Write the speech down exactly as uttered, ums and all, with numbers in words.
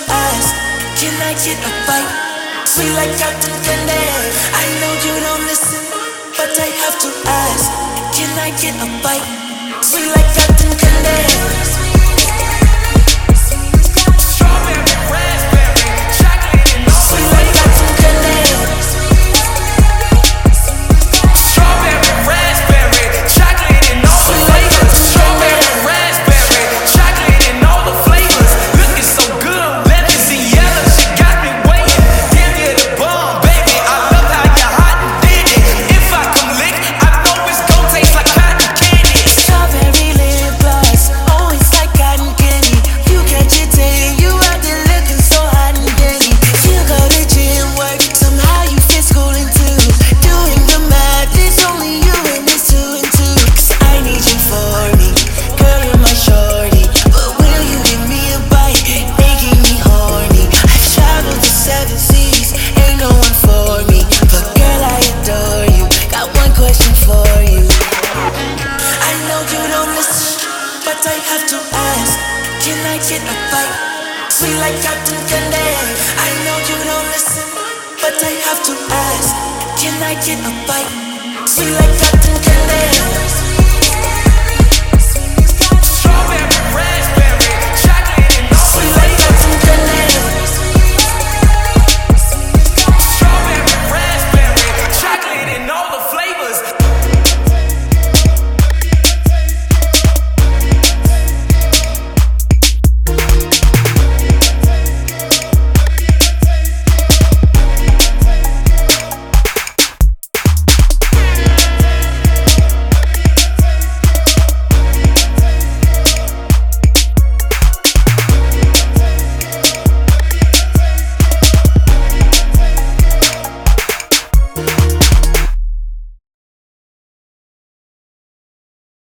ask, can I get a bite? Sweet like cotton candy. I know you don't listen, but I have to ask, can I get a bite? Sweet like cotton candy. I have to ask, can I get a bite? Sweet like cotton candy. I know you don't listen, but I have to ask, can I get a bite? Sweet like cotton candy.